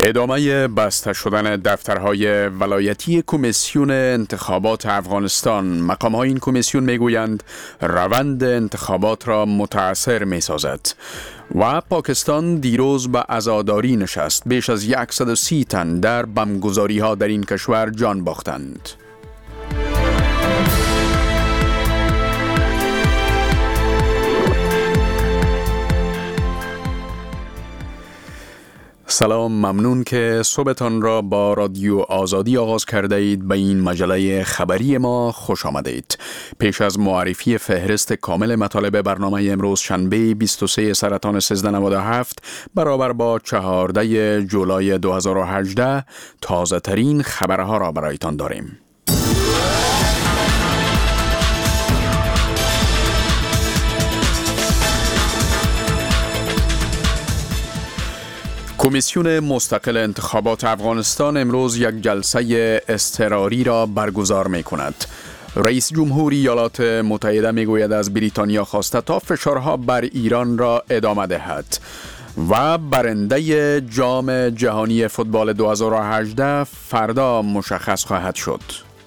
ادامه بسته شدن دفترهای ولایتی کمیسیون انتخابات افغانستان. مقام‌های این کمیسیون میگویند روند انتخابات را متاثر می‌سازد و پاکستان دیروز به عزاداری نشست. بیش از 130 تن در بمبگذاری‌ها در این کشور جان باختند. سلام، ممنون که صبحتان را با رادیو آزادی آغاز کرده اید. به این مجله خبری ما خوش آمدید. پیش از معرفی فهرست کامل مطالب برنامه امروز شنبه 23 سرطان 1397 برابر با 14 جولای 2018 تازه ترین خبرها را برایتان داریم. کمیسیون مستقل انتخابات افغانستان امروز یک جلسه اضطراری را برگزار می کند. رئیس جمهور ایالات متحده می گوید از بریتانیا خواسته تا فشارها بر ایران را ادامه دهد و برنده جام جهانی فوتبال 2018 فردا مشخص خواهد شد.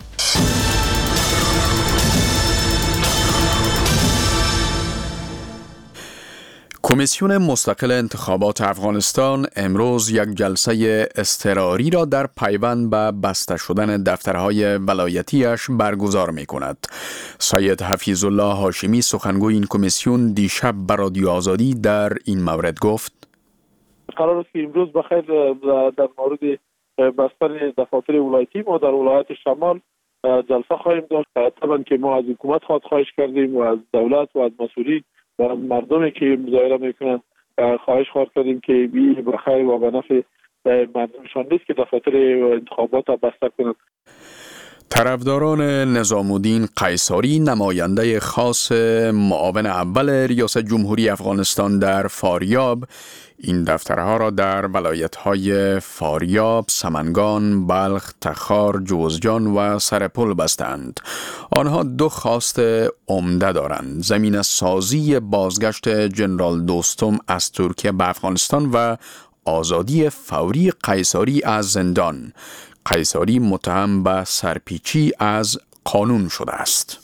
کمیسیون مستقل انتخابات افغانستان امروز یک جلسه اضطراری را در پیوند به بسته شدن دفترهای ولایتیش برگزار می کند. سید حفیظ الله هاشمی سخنگوی این کمیسیون دیشب به رادیو آزادی در این مورد گفت: قرار است که امروز بخیر در مورد بستن دفاتر ولایتی ما در ولایت شمال جلسه خواهیم داشت. طبعا که ما از حکومت خواهش کردیم و از دولت و از مسئولین و مردمی که مظاهره میکنن خواهش کردیم که بی بخیر و به نفع مردمشان نیست که دفاتر انتخابات را بسته کنند. طرفداران نظام الدین قیصری، نماینده خاص معاون اول ریاست جمهوری افغانستان در فاریاب، این دفترها را در ولایت‌های فاریاب، سمنگان، بلخ، تخار، جوزجان و سرپل بستند. آنها دو خواست عمده دارند: زمین سازی بازگشت جنرال دوستم از ترکیه به افغانستان و آزادی فوری قیصری از زندان. قیصری متهم به سرپیچی از قانون شده است.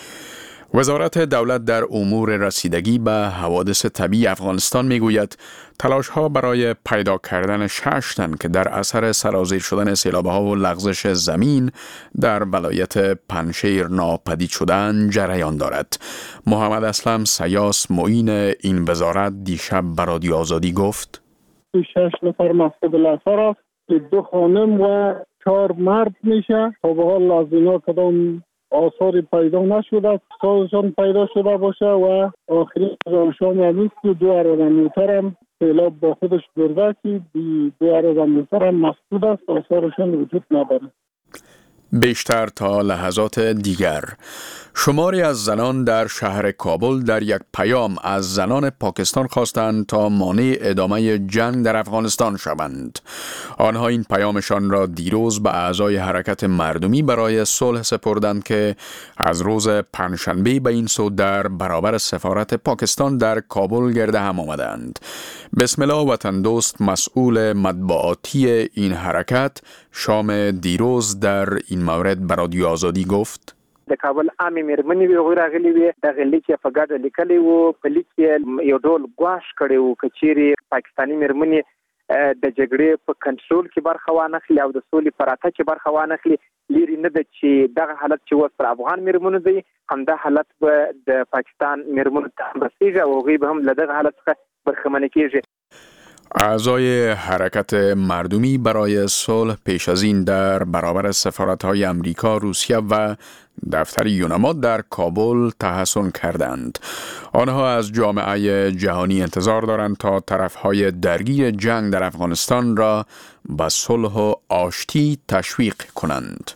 وزارت دولت در امور رسیدگی به حوادث طبیعی افغانستان میگوید تلاش‌ها برای پیدا کردن 6 تن که در اثر سرازیر شدن سیلاب‌ها و لغزش زمین در ولایت پنجشیر ناپدید شدن جریان دارد. محمد اسلم سیاس معین این وزارت دیشب به رادیو آزادی گفت: 6 نفر مفقود الاثر است، 2 خانم و 4 مرد میشه. تا به حال از اینا کدام آثاری پیدا نشده، سازشان پیدا شده باشه و آخری سازشان همیست. 2 ارادمیتر هم سیلاب با خودش برده که 2 ارادمیتر هم مفقود است، آثارشان وجود نداره. بیشتر تا لحظات دیگر. شماری از زنان در شهر کابل در یک پیام از زنان پاکستان خواستند تا مانع ادامه جنگ در افغانستان شوند. آنها این پیامشان را دیروز به اعضای حرکت مردمی برای صلح سپردند که از روز پنجشنبه به این سو در برابر سفارت پاکستان در کابل گرد هم آمدند. بسم الله وطن دوست، مسئول مطبوعاتی این حرکت، شام دیروز در این مورد به رادیو آزادی گفت: د کابل عامه مېرمنې وی غوړه غلي وی د غلي کې په ګډه لیکلي وو، په لیک کې یو ډول ګواښ کړی وو کچېری پاکستاني مېرمنې د جګړې په کنټرول کې برخه وانخلي او د سولې په راتګ کې برخه وانخلي. لري نه د چې دغه حالت چې وس پر افغان مېرمنو دی، همدا حالت به د پاکستان مېرمنو ته رسیږي او هغوی به هم له دغه حالت څخه برخمنه کېږي. اعضای حرکت مردمی برای صلح پیش از این در برابر سفارت‌های امریکا، روسیه و دفتر یونما در کابل تحصن کردند. آنها از جامعه جهانی انتظار دارند تا طرف‌های درگیر جنگ در افغانستان را به صلح و آشتی تشویق کنند.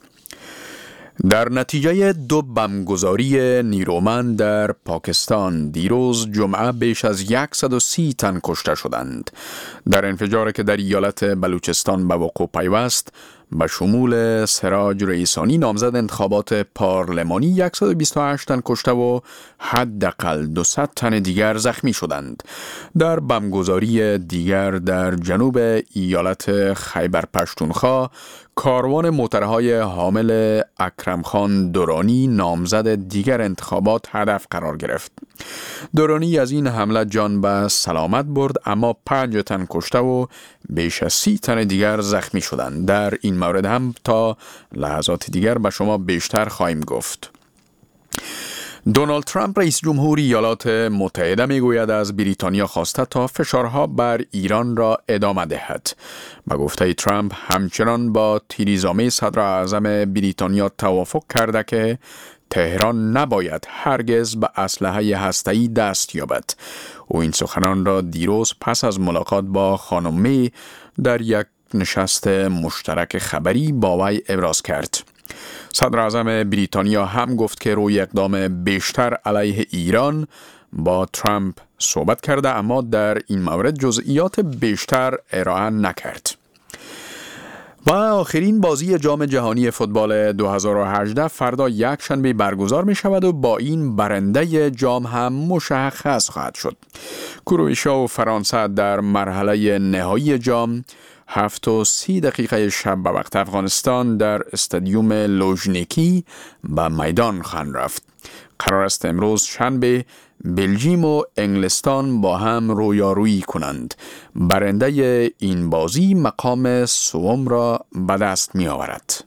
در نتیجه 2 بمبگذاری نیرومند در پاکستان دیروز جمعه بیش از 130 تن کشته شدند. در انفجاری که در ایالت بلوچستان به وقوع پیوست، به شمول سراج رئیسانی نامزد انتخابات پارلمانی 128 تن کشته و حداقل 200 تن دیگر زخمی شدند. در بمبگذاری دیگر در جنوب ایالت خیبر پشتونخوا کاروان موترهای حامل اکرم خان دورانی نامزد دیگر انتخابات هدف قرار گرفت. دورانی از این حمله جان به سلامت برد، اما 5 تن کشته و بیش از 30 تن دیگر زخمی شدند. در این مورد هم تا لحظات دیگر به شما بیشتر خواهیم گفت. دونالد ترامپ رئیس جمهور ایالات متحده میگوید از بریتانیا خواسته تا فشارها بر ایران را ادامه دهد. به گفته ترامپ همچنان با تریزا می صدر اعظم بریتانیا توافق کرده که تهران نباید هرگز به اسلحه هسته‌ای دست یابد. او این سخنان را دیروز پس از ملاقات با خانم می در یک نشست مشترک خبری با وی ابراز کرد. صدر اعظم بریتانیا هم گفت که روی اقدام بیشتر علیه ایران با ترامپ صحبت کرده، اما در این مورد جزئیات بیشتر ارائه نکرد. و آخرین بازی جام جهانی فوتبال 2018 فردا یک شنبه برگزار می شود و با این برنده جام هم مشخص خواهد شد. کرواتیا و فرانسه در مرحله نهایی جام 7:30 شب به وقت افغانستان در استادیوم لوژنیکی به میدان خواهند رفت. قرار است امروز شنبه بلژیم و انگلستان با هم رویارویی کنند. برنده این بازی مقام سوم را به دست می آورد.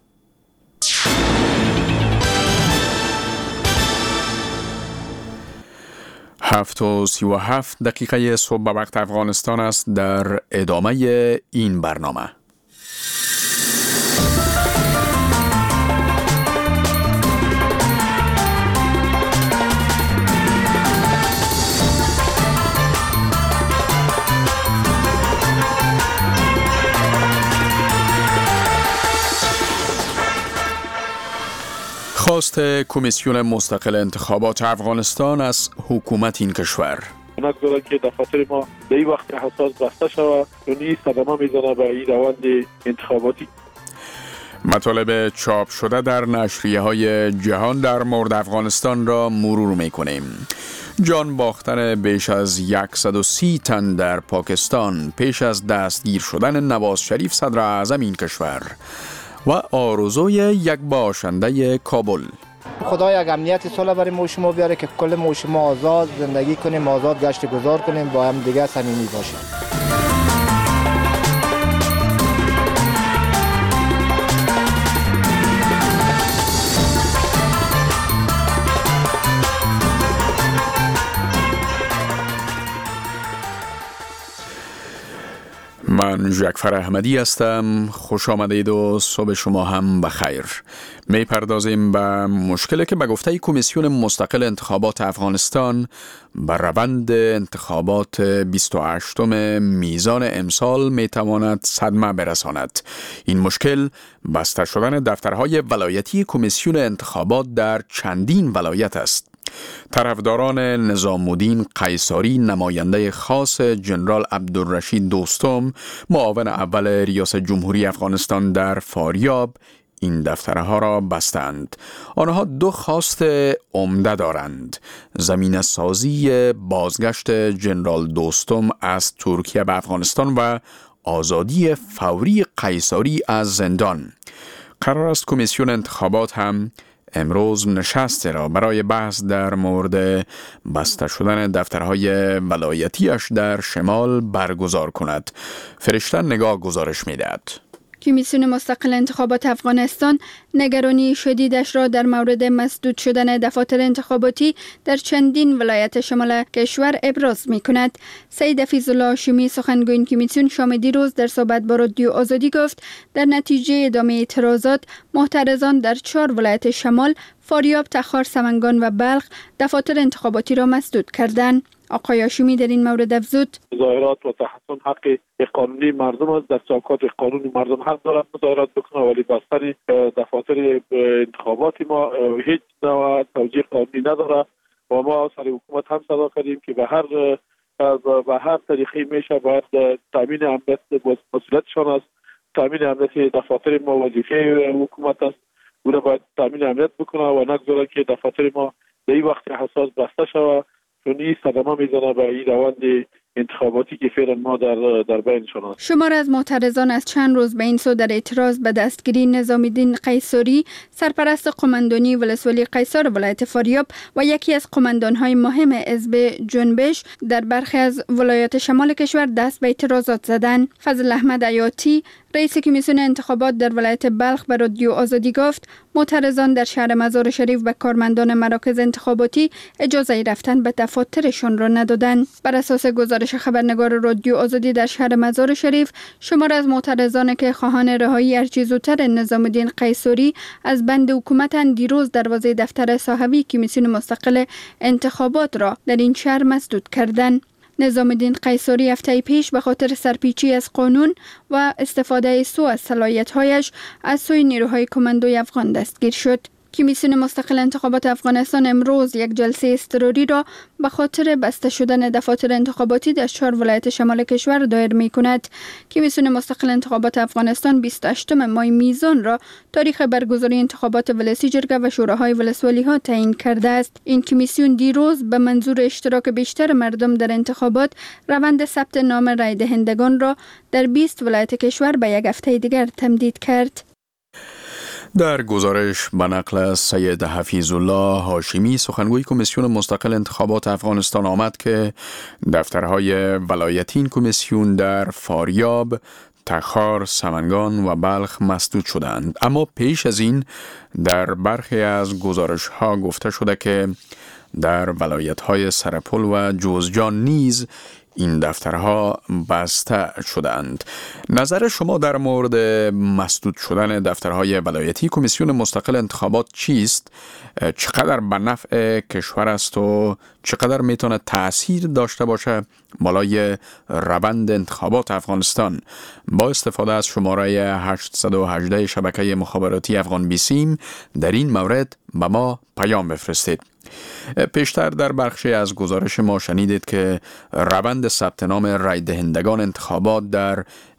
7:37 صبح به وقت افغانستان است. در ادامه این برنامه خواست کمیسیون مستقل انتخابات افغانستان از حکومت این کشور نگذارن که دفاتر ما به این وقت حساس بسته شود و نیز صدمه میزنه به این روند انتخاباتی. مطالب چاپ شده در نشریه های جهان در مورد افغانستان را مرور میکنیم. جان باختن بیش از 130 تن در پاکستان پیش از دستگیر شدن نواز شریف صدر اعظم این کشور و آرزوی یک باشنده کابل. خدا یک امنیت صلح برای ما شما بیاره که کل ما شما آزاد زندگی کنیم، آزاد گشت گذار کنیم، با هم دیگه صمیمی باشیم. من جعفر احمدی هستم. خوش آمدید و صبح شما هم بخیر. می پردازیم به مشکلی که به گفته کمیسیون مستقل انتخابات افغانستان بر روند انتخابات 28 میزان امسال می تواند صدمه برساند. این مشکل بسته شدن دفترهای ولایتی کمیسیون انتخابات در چندین ولایت است. طرفداران نظام الدین قیصاری نماینده خاص جنرال عبدالرشید دوستم معاون اول ریاست جمهوری افغانستان در فاریاب این دفترها را بستند. آنها دو خواست عمده دارند: زمینه سازی بازگشت جنرال دوستم از ترکیه به افغانستان و آزادی فوری قیصاری از زندان. قرار است کمیسیون انتخابات هم امروز نشست را برای بحث در مورد بسته شدن دفترهای ولایتیش در شمال برگزار کند. فرشته نگاه گزارش می‌دهد. کمیسیون مستقل انتخابات افغانستان نگرانی شدیدش را در مورد مسدود شدن دفاتر انتخاباتی در چندین ولایت شمال کشور ابراز می کند. سید فیض‌الله هاشمی سخنگوی کمیسیون شام دیروز در صحبت با رادیو آزادی گفت در نتیجه ادامه اعتراضات معترضان در 4 ولایت شمال فاریاب، تخار، سمنگان و بلخ دفاتر انتخاباتی را مسدود کردند. آقای هاشمی در این مورد افزود: مظاهرات و تحصن حق قانونی مردم است. در چوکات قانونی مردم حق دارند مظاهرات بکنند، ولی بستن دفاتر انتخاباتی ما هیچ نوع توجیه قانونی نداره و ما سر حکومت هم صدا کردیم که به هر طریقی میشه باید تامین امنیت مسئولیتشان است تامین امنیت دفاتر ما وظیفه حکومت است. او را باید تامین امنیت بکنه و نگذاره که دفاتر ما در این وقت حساس بسته شود، چون این صدمه میزنه به این روند انتخاباتی که فعلا ما در بینشان است. شمار از معترضان از چند روز به این سو در اعتراض به دستگیری نظامی‌الدین قیصری، سرپرست قماندانی ولسوالی قیصار ولایت فاریاب و یکی از قماندان‌های مهم حزب جنبش در برخی از ولایات شمال کشور دست به اعتراضات زدند. فضل احمد عیاطی، رئیس کمیسیون انتخابات در ولایت بلخ به رادیو آزادی گفت معترضان در شهر مزار شریف به کارمندان مراکز انتخاباتی اجازه رفتن به دفاترشان را ندادند. بر اساس گزارش خبرنگار رادیو آزادی در شهر مزار شریف، شمار از معترضان که خواهان رهایی هرچه زودتر نظام‌الدین قیصری از بند حکومت دیروز دروازه دفتر صاحبی کمیسیون مستقل انتخابات را در این شهر مسدود کردند. نظام‌الدین قیصری هفته پیش به خاطر سرپیچی از قانون و استفاده سوء از صلاحیت‌هایش از سوی نیروهای کماندوی افغان دستگیر شد. کمیسیون مستقل انتخابات افغانستان امروز یک جلسه اضطراری را به خاطر بسته شدن دفاتر انتخاباتی در 4 ولایت شمال کشور دایر می کند. کمیسیون مستقل انتخابات افغانستان 28 ماه میزان را تاریخ برگزاری انتخابات ولسی جرگه و شوراهای ولسوالی ها تعیین کرده است. این کمیسیون دیروز به منظور اشتراک بیشتر مردم در انتخابات روند ثبت نام رای دهندگان را در 20 ولایت کشور به یک هفته دیگر تمدید کرد. در گزارش به نقل از سید حفیظ الله هاشمی، سخنگوی کمیسیون مستقل انتخابات افغانستان، آمد که دفترهای ولایتی این کمیسیون در فاریاب، تخار، سمنگان و بلخ مسدود شدند. اما پیش از این در برخی از گزارش ها گفته شده که در ولایت های سرپل و جوزجان نیز این دفترها بسته شدند. نظر شما در مورد مسدود شدن دفترهای ولایتی کمیسیون مستقل انتخابات چیست؟ چقدر به نفع کشور است و چقدر میتونه تأثیر داشته باشه بالای روند انتخابات افغانستان؟ با استفاده از شماره 818 شبکه مخابراتی افغان بیسیم در این مورد به ما پیام بفرستید. پیشتر در بخشی از گزارش ما شنیدید که روند ثبت نام رای دهندگان انتخابات در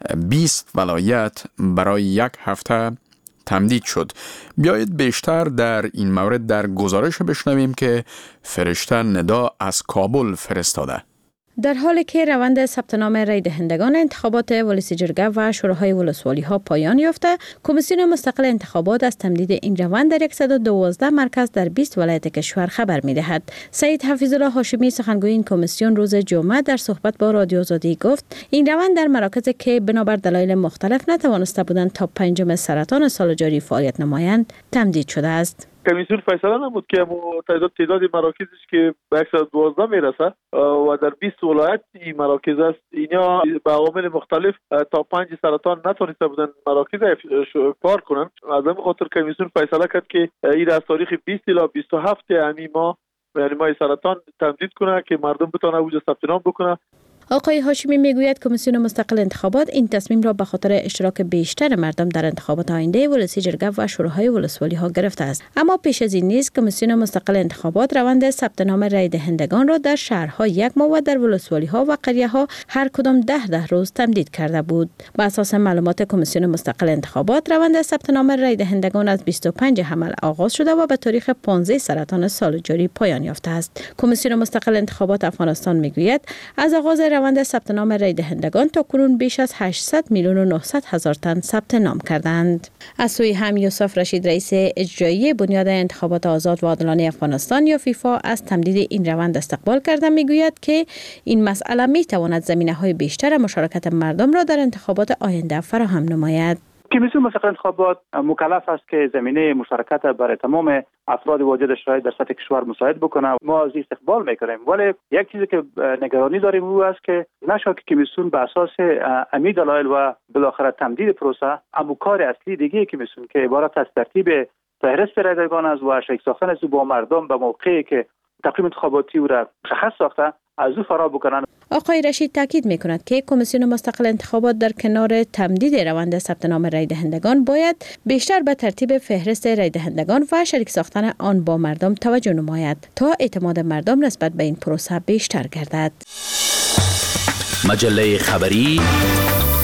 20 ولایت برای یک هفته تمدید شد. بیایید بیشتر در این مورد در گزارش بشنویم که فرشته ندا از کابل فرستاده. در حالی که روند ثبت نام رای دهندگان انتخابات ولسی جرگه و شوراهای ولسوالی ها پایان یافته، کمیسیون مستقل انتخابات از تمدید این روند در 112 مرکز در 20 ولایت کشور خبر می دهد. سید حفیظ الله هاشمی، سخنگوی این کمیسیون، روز جمعه در صحبت با رادیو آزادی گفت این روند در مراکزی که بنابر دلایل مختلف نتوانسته بودند تا 5 سرطان سال جاری فعالیت نمایند تمدید شده است. کمیسیون فیصله نمود که تعداد مراکزش که به 112 میرسه و در 20 ولایت این مراکز است، اینا به عوامل مختلف تا 5 سرطان نتونسته بودن مراکز کار کنن. از همین خاطر کمیسیون فیصله کرد که این از تاریخ 20 الی 27 همین ماه یعنی ماه سرطان تمدید کنه که مردم بتونن اونجا ثبت نام بکنن. آقای هاشمی میگوید کمیسیون مستقل انتخابات این تصمیم را به خاطر اشتراک بیشتر مردم در انتخابات آینده ولسی جرگه و شوراهای ولسوالی ها گرفته است. اما پیش از این نیز کمیسیون مستقل انتخابات روند ثبت نام رای دهندگان را در شهرها 1 ماه و در ولسوالی ها و قریه ها هر کدام 10 روز تمدید کرده بود. بر اساس معلومات کمیسیون مستقل انتخابات روند ثبت نام رای دهندگان از 25 حمل آغاز شده و به تاریخ 15 سرطان سال جاری پایان یافته است. کمیسیون مستقل انتخابات افغانستان میگوید از آغاز روند ثبت نام رای دهندگان تا کنون بیش از 800 میلیون و 900 هزار تن ثبت نام کردند. از سوی هم یوسف رشید، رئیس اجرایی بنیاد انتخابات آزاد و عادلانه افغانستان یا فیفا، از تمدید این روند استقبال کرده میگوید که این مسئله میتواند زمینه‌های بیشتر مشارکت مردم را در انتخابات آینده فراهم نماید. کمیسیون مستقل انتخابات مکلف است که زمینه مشارکت برای تمام افراد واجد شرایط در سطح کشور مساعد بکنه. ما از استقبال میکنیم، ولی یک چیزی که نگرانی داریم او است که نشد که کمیسیون به اساس امی دلایل و بالاخره تمدید پروسه اما کار اصلی دیگه کمیسیون که عبارت از ترتیب فهرست رای دهندگان است و شریک ساختن از با مردم به موقعی که تقویم انتخاباتی او را مشخص ساخته از او فرا بکنن. آقای رشید تاکید میکند که کمیسیون مستقل انتخابات در کنار تمدید روند ثبت نام رای دهندگان باید بیشتر به ترتیب فهرست رای دهندگان و شریک ساختن آن با مردم توجه نماید تا اعتماد مردم نسبت به این پروسه بیشتر گردد. مجله خبری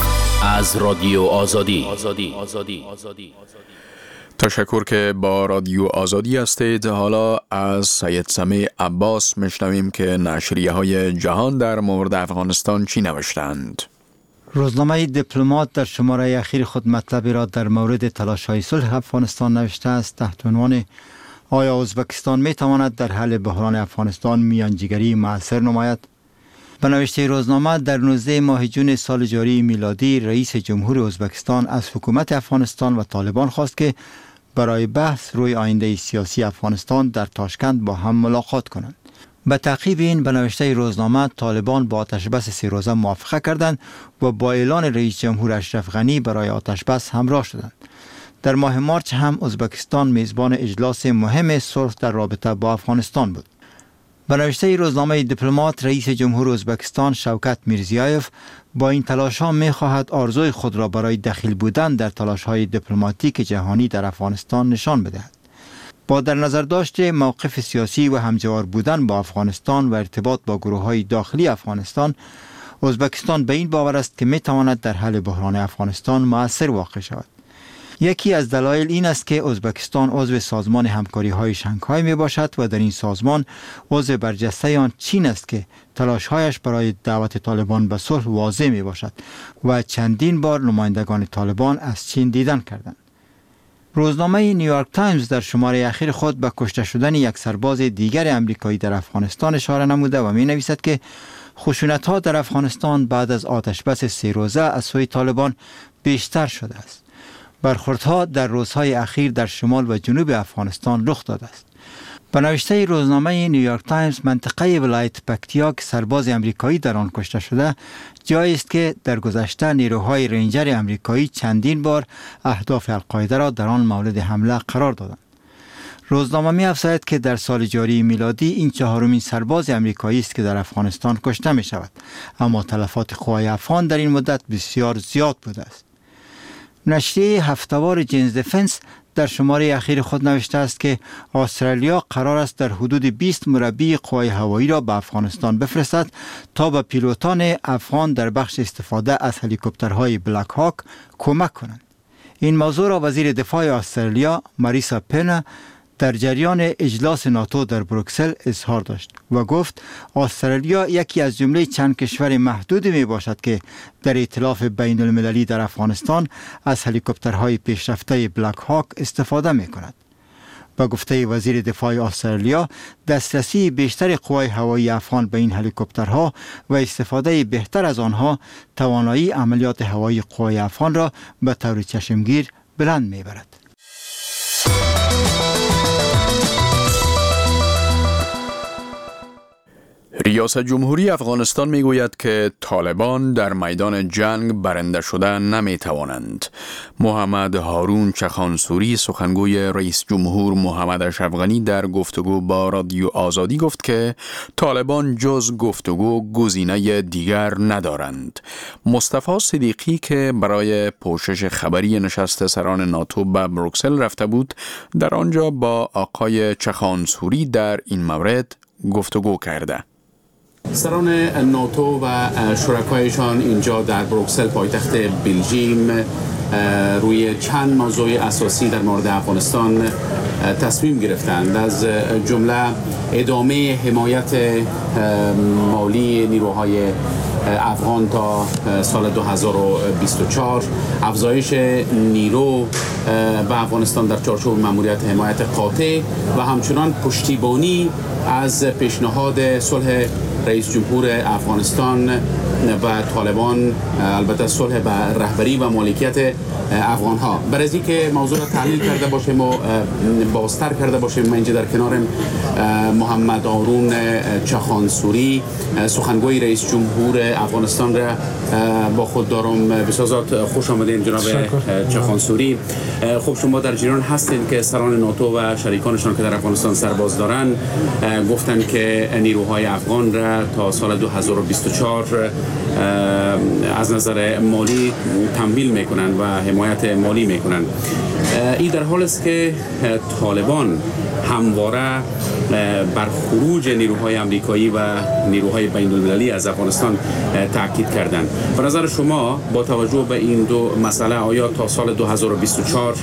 از رادیو آزادی. تشکر که با رادیو آزادی هستید. حالا از سید سمیع عباس میشنویم که نشریه های جهان در مورد افغانستان چی نوشتند. روزنامه دیپلمات در شماره اخیر خود مطلبی را در مورد تلاش‌های صلح افغانستان نوشته است تحت عنوان آیا ازبکستان میتواند در حل بحران افغانستان میانجیگری مؤثر نماید؟ به نوشته روزنامه در 19 ماه جون سال جاری میلادی رئیس جمهور ازبکستان از حکومت افغانستان و طالبان خواست که برای بحث روی آینده سیاسی افغانستان در تاشکند با هم ملاقات کنند. به تعقیب این به نوشته روزنامه طالبان با آتشبس 3 روزه موافقه کردند و با اعلان رئیس جمهور اشرف غنی برای آتشبس همراه شدند. در ماه مارچ هم ازبکستان میزبان اجلاس مهم صلح در رابطه با افغانستان بود. به نوشته روزنامه دیپلمات رئیس جمهور ازبکستان شوکت میرزیایف با این تلاش‌ها می‌خواهد آرزوی خود را برای دخیل بودن در تلاش‌های دیپلماتیک جهانی در افغانستان نشان بدهد. با در نظر داشت موقف سیاسی و همجوار بودن با افغانستان و ارتباط با گروه‌های داخلی افغانستان، ازبکستان به این باور است که می‌تواند در حل بحران افغانستان مؤثر واقع شود. یکی از دلایل این است که ازبکستان عضو سازمان همکاری‌های شانگهای میباشد و در این سازمان عضو برجسته آن چین است که تلاش‌هایش برای دعوت طالبان به صلح واضح میباشد و چندین بار نمایندگان طالبان از چین دیدن کردند. روزنامه نیویورک تایمز در شماره اخیر خود به کشته شدن یک سرباز دیگر آمریکایی در افغانستان اشاره نموده و می‌نویسد که خشونت‌ها در افغانستان بعد از آتشبس 3 روزه از سوی طالبان بیشتر شده است. برخوردها در روزهای اخیر در شمال و جنوب افغانستان رخ داده است. به نوشته روزنامه نیویورک تایمز منطقه ولایت پکتیا که سرباز آمریکایی در آن کشته شده جایی است که در گذشته نیروهای رنجر آمریکایی چندین بار اهداف القاعده را در آن مورد حمله قرار دادند. روزنامه می‌افزاید که در سال جاری میلادی این 4مین سرباز آمریکایی است که در افغانستان کشته می شود، اما تلفات قوای افغان در این مدت بسیار زیاد بوده است. نشریه هفته‌وار جینز دفنس در شماره اخیر خود نوشته است که استرالیا قرار است در حدود 20 مربی قوای هوایی را به افغانستان بفرستد تا به پیلوتان افغان در بخش استفاده از هلیکوپترهای بلک هاک کمک کنند. این موضوع را وزیر دفاع استرالیا ماریسا پنا در جریان اجلاس ناتو در بروکسل اظهار داشت و گفت استرالیا یکی از جمله چند کشور محدودی می باشد که در ائتلاف بین المللی در افغانستان از هلیکوپترهای پیشرفته بلک هاک استفاده می کند. با گفته وزیر دفاع استرالیا، دسترسی بیشتر قوای هوایی افغان به این هلیکوپترها و استفاده بهتر از آنها توانایی عملیات هوایی قوای افغان را به طور چشمگیر بلند می برد. ریاست جمهوری افغانستان میگوید که طالبان در میدان جنگ برنده شده نمیتوانند. محمد هارون چخانسوری سخنگوی رئیس جمهور محمد اشرف غنی در گفتگو با رادیو آزادی گفت که طالبان جز گفتگو گزینه دیگر ندارند. مصطفی صدیقی که برای پوشش خبری نشست سران ناتو به بروکسل رفته بود، در آنجا با آقای چخانسوری در این مورد گفتگو کرده. سران ناتو و شرکایشان اینجا در بروکسل پایتخت بلژیم روی چند موضوع اساسی در مورد افغانستان تصمیم گرفتند، از جمله ادامه حمایت مالی نیروهای افغان تا سال 2024، افزایش نیرو به افغانستان در چارچوب مأموریت حمایت قاطع و همچنان پشتیبانی از پیشنهاد صلح رئیس جمهور افغانستان و طالبان، البته صلح به رهبری و مالکیت افغان ها. برای از اینکه موضوع را تحلیل کرده باشیم و بازتر کرده باشیم، من اینجا در کنار محمد هارون چخانسوری سخنگوی رئیس جمهور افغانستان را با خود دارم. بسیار خوش آمدین جناب چخانسوری. خب شما در جریان هستید که سران ناتو و شریکانشان که در افغانستان سرباز دارن گفتن که نیروهای افغان را تا سال 2024 از نظر مالی تمویل میکنن و حمایت مالی میکنن. این در حال است که طالبان همواره بر خروج نیروهای آمریکایی و نیروهای بین المللی از افغانستان تاکید کردند. به نظر شما با توجه به این دو مسئله آیا تا سال 2024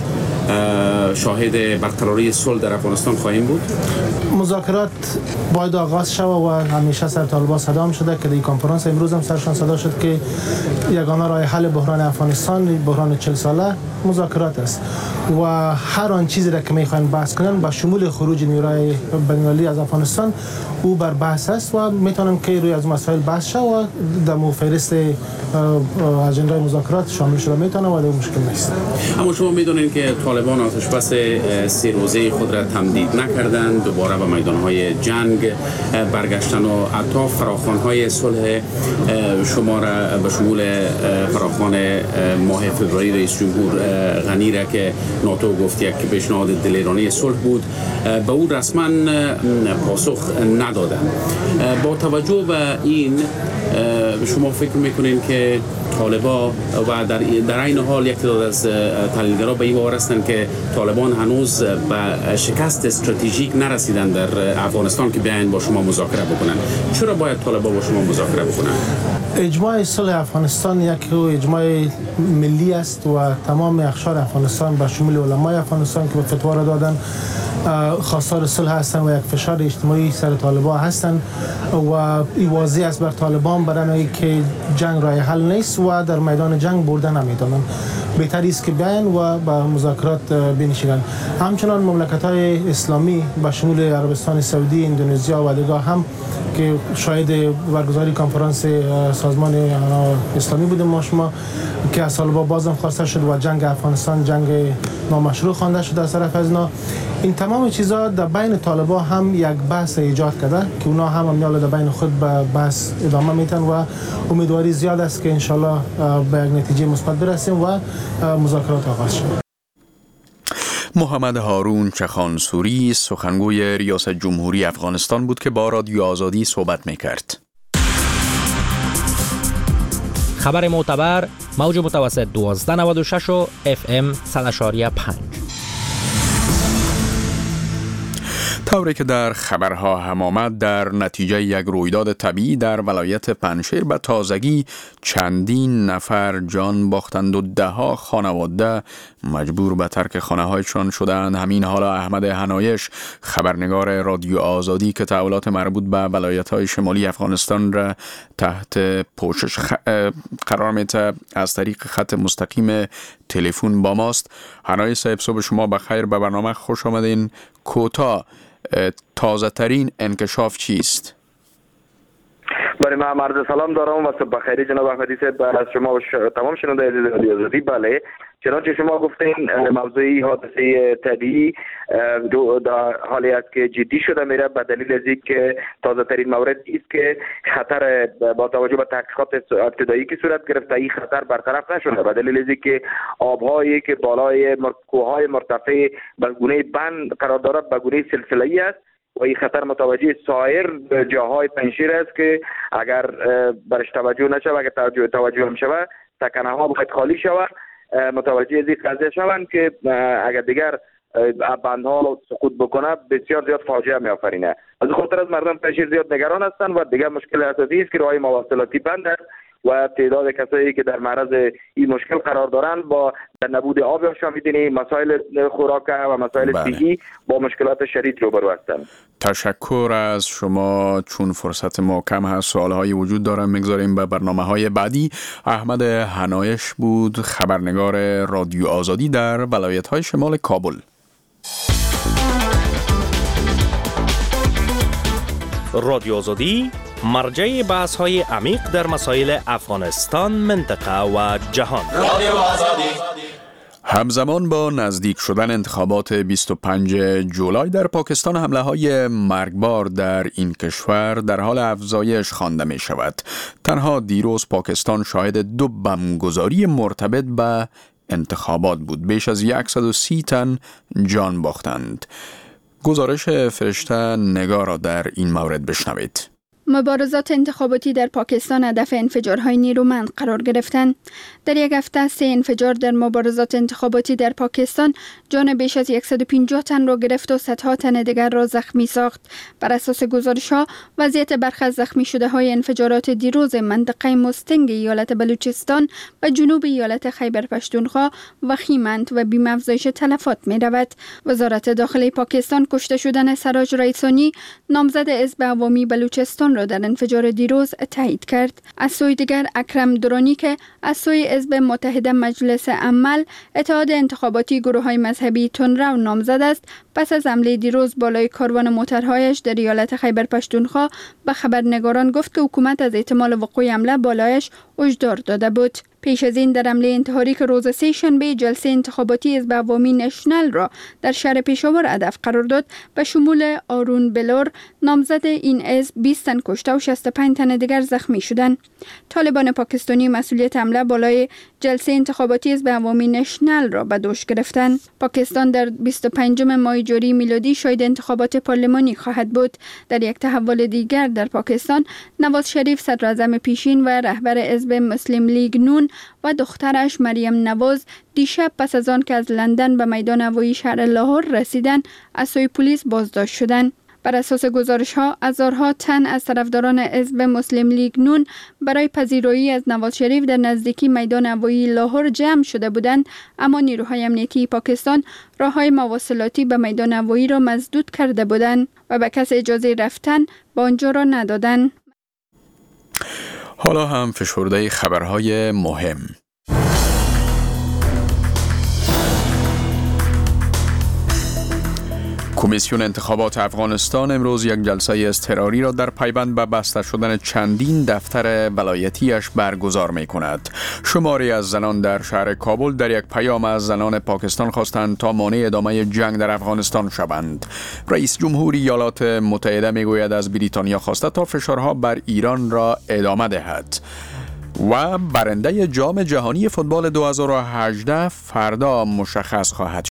شاهد برقراری صلح در افغانستان خواهیم بود؟ مذاکرات باید آغاز شود و همیشه سر طالبان صدا شده که در کنفرانس امروز هم سرشان صدا شد که یگانه راه حل بحران افغانستان، بحران 40 ساله مذاکرات است و هر آن چیزی را که میخواین بحث کنن با شمول خروج نیروهای بین‌المللی از افغانستان او بر بحث است و میتونم که روی از مسائل بحث شود و در فهرست اجنده مذاکرات شامل شده میتونه و در مشکل نیست. اما شما میدونید که طالبان آتش بس 3 روزه خود را تمدید نکردند، دوباره به میدانهای جنگ برگشتن و حتی فراخوان‌های صلح شما را به شمول فراخوان ماه فوریه رئیس جمهور غنی را که ناتو گفت یک پیشنهاد دلیرانه صلح بود به او رسما پاسخ ندادند. با توجه به این شما فکر میکنین که طالبان و در این حال یک تعداد از تحلیلگران به این باور هستند که طالبان هنوز به شکست استراتژیک نرسیدند در افغانستان که بیاین با شما مذاکره بکنن. چرا باید طالبان با شما مذاکره بکنن؟ اجماع صلح افغانستان یک اجماع ملی است و تمام اقشار افغانستان به شمول علمای افغانستان که به فتوا دادن خواستار صلح هستند و یک فشار اجتماعی سر طالبان هستند و این واضح است بر طالبان برای که جنگ راه حل نیست و در میدان جنگ بردن نمیتونن. بهتر است که بیاین و با مذاکرات بنشینند. همچنان مملکت‌های اسلامی به شمول عربستان سعودی، اندونزیا و دیگر هم که شاهد برگزاری کنفرانس سازمان اسلامی بودیم ما شما که از طالبان بازم خواسته شد و جنگ افغانستان جنگ نامشروع خوانده شد از طرف از اینا. این تمام چیزا در بین طالبان هم یک بحث ایجاد کرده که اونا هم میال در بین خود به بحث ادامه میتن و امیدواری زیاد است که انشالله به یک نتیجه مثبت برسیم و مذاکرات آغاز شود. محمد هارون چخانسوری سخنگوی ریاست جمهوری افغانستان بود که با رادیو آزادی صحبت میکرد. خبر معتبر موج متوسط 1296 و FM 100.5. طوری که در خبرها هم آمد در نتیجه یک رویداد طبیعی در ولایت پنجشیر به تازگی چندین نفر جان باختند و دهها خانواده مجبور به ترک خانه‌هایشان شدند. همین حالا احمد هنایش خبرنگار رادیو آزادی که تحولات مربوط به ولایت‌های شمالی افغانستان را تحت پوشش قرار میده از طریق خط مستقیم تلفن با ماست. هنایش صاحب صبح شما بخیر، به برنامه خوش آمدین. کوتاه تازه ترین انکشاف چیست؟ برای من عرض سلام دارم و صبح بخیر جناب احمدی صاحب از شما و تمام شنونده عزیز رادیو آزادی. بله چنانچه شما گفتین موضوعی حادثه طبیعی در حالی است که جدی شده میره به دلیل از اینکه تازه ترین مورد است که خطر با توجه به تحقیقات ابتدایی که صورت گرفته این خطر برطرف نشده به دلیل از اینکه آبهایی که بالای کوههای مرتفع به گونه بند قرار دارد به گونه سلسله‌ای است و این خطر متوجه سایر جاهای پنجشیر است که اگر برش توجه نشود اگر توجه هم شود سکنه ها باید خالی شود متوجه از این قضیه شوند که اگر دیگر بندها سقوط بکنه بسیار زیاد فاجعه می آفرینه. از خاطر از مردم پنجشیر زیاد نگران هستند و دیگر مشکل اساسی است که راههای مواصلاتی بند است و تعداد کسایی که در معرض این مشکل قرار دارند با در نبود آب یا می‌دونی مسائل خوراک و مسائل صحی با مشکلات شدید روبرو هستند. تشکر از شما. چون فرصت ما کم هست سوال‌های وجود دارم میگذاریم به برنامه‌های بعدی. احمد هنایش بود خبرنگار رادیو آزادی در ولایت‌های شمال کابل. رادیو آزادی مرجع بحث‌های عمیق در مسائل افغانستان، منطقه و جهان. رادیو آزادی. همزمان با نزدیک شدن انتخابات 25 جولای در پاکستان حمله‌های مرگبار در این کشور در حال افزایش خوانده می شود. تنها دیروز پاکستان شاهد 2 بمبگذاری مرتبط به انتخابات بود. بیش از 130 تن جان باختند. گزارش فرشته نگار را در این مورد بشنوید. مبارزات انتخاباتی در پاکستان هدف انفجارهای نیرومند قرار گرفتند. در یک هفته 3 انفجار در مبارزات انتخاباتی در پاکستان جان بیش از 150 تن را گرفت و صدها تن دیگر را زخمی ساخت. بر اساس گزارش‌ها، وضعیت برخی از زخمی شده های انفجارات دیروز منطقه مستنگ ایالت بلوچستان و جنوب ایالت خیبر پشتونخوا وخیمند و بیم افزایش تلفات می رود. وزارت داخلی پاکستان کشته شدن سراج رئیسانی، نامزد حزب عوامی بلوچستان را در انفجار دیروز تایید کرد. از سوی دیگر اکرم درانی که از سوی حزب متحده مجلس عمل اتحاد انتخاباتی گروه‌های مذهبی تندرو نامزد است، پس از حمله دیروز بالای کاروان موترهایش در ایالت خیبر پشتونخوا به خبرنگاران گفت که حکومت از احتمال وقوع حمله بالایش هشدار داده بود. پیش از این در حمله انتحاری که روز 3 شنبه جلسه انتخاباتی حزب عوامی نشنل را در شهر پشاور هدف قرار داد، به شمول آرون بلور نامزد این حزب 20 تن کشته و 65 تن دیگر زخمی شدند. طالبان پاکستانی مسئولیت حمله بالای جلسه انتخاباتی حزب عوامی نشنل را به دوش گرفتند. پاکستان در 25 ماه جاری میلادی شاهد انتخابات پارلمانی خواهد بود. در یک تحول دیگر در پاکستان، نواز شریف صدر اعظم پیشین و رهبر حزب مسلم لیگ نون و دخترش مریم نواز دیشب پس از آن که از لندن به میدان هوایی شهر لاهور رسیدند از سوی پلیس بازداشت شدند. بر اساس گزارش‌ها، هزارها تن از طرفداران حزب مسلم لیگ نون برای پذیرایی از نواز شریف در نزدیکی میدان هوایی لاهور جمع شده بودند، اما نیروهای امنیتی پاکستان راه‌های مواصلاتی به میدان هوایی را مسدود کرده بودند و به کسی اجازه رفتن به آنجا را ندادند. حالا هم فشرده خبرهای مهم. کمیسیون انتخابات افغانستان امروز یک جلسه اضطراری را در پیوند به بسته شدن چندین دفتر ولایتیش برگزار می کند. شماری از زنان در شهر کابل در یک پیام از زنان پاکستان خواستند تا مانع ادامه جنگ در افغانستان شوند. رئیس جمهور ایالات متحده می گوید از بریتانیا خواسته تا فشارها بر ایران را ادامه دهد. و برنده جام جهانی فوتبال 2018 فردا مشخص خواهد